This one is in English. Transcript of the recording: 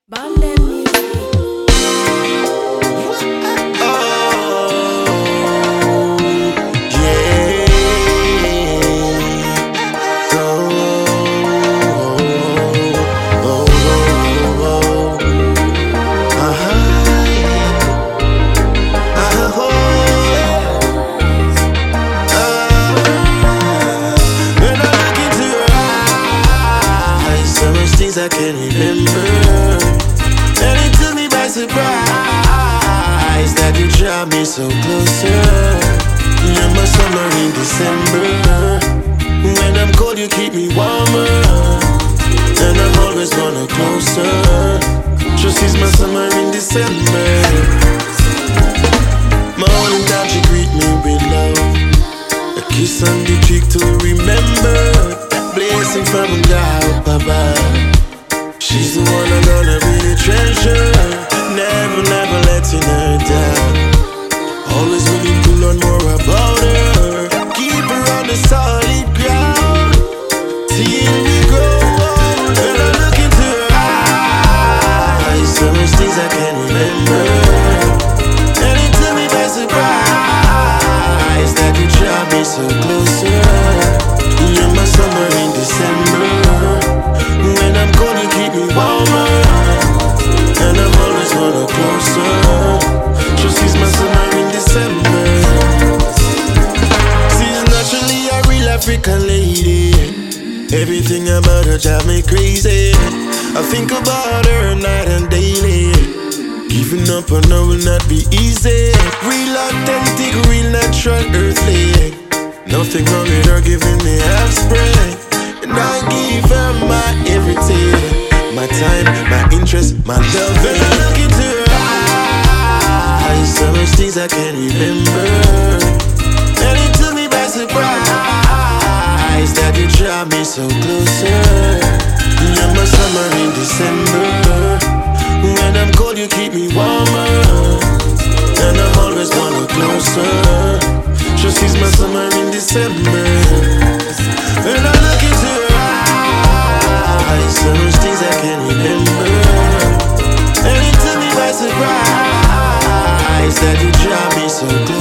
Banden music. I can't remember, and it took me by surprise that you draw me so closer. You're my summer in December. When I'm cold, you keep me warmer, and I'm always gonna closer. Just is my summer in December. Morning time she greet me with love, a kiss on the cheek to remember. That blessing from God, Baba. She's the one I'm gonna really treasure. Never, never letting her down. Always willing to learn more about her. Keep her on the solid ground till we grow old. When I look into her eyes, so much things I can't remember. And it took me by surprise that you draw me so closer. You're my summer in December. When I'm cold, you keep me warmer, and I'm always gonna closer. Just is my summer in December. She's naturally a real African lady. Everything about her drive me crazy. I think about her night and daily. Giving up on her will not be easy. Real authentic, real natural, earthly. Nothing wrong with her giving me half spray. And I give her my everything, my time, my interest, my love. When I look into her eyes, so much things I can't remember. And it took me by surprise that you draw me so closer. You're my summer in December. When I'm cold, you keep me warmer, and I'm always gonna closer. Just is my summer in December. When I look into her eyes, so much things I can't remember. And it took me by surprise that you draw me so close.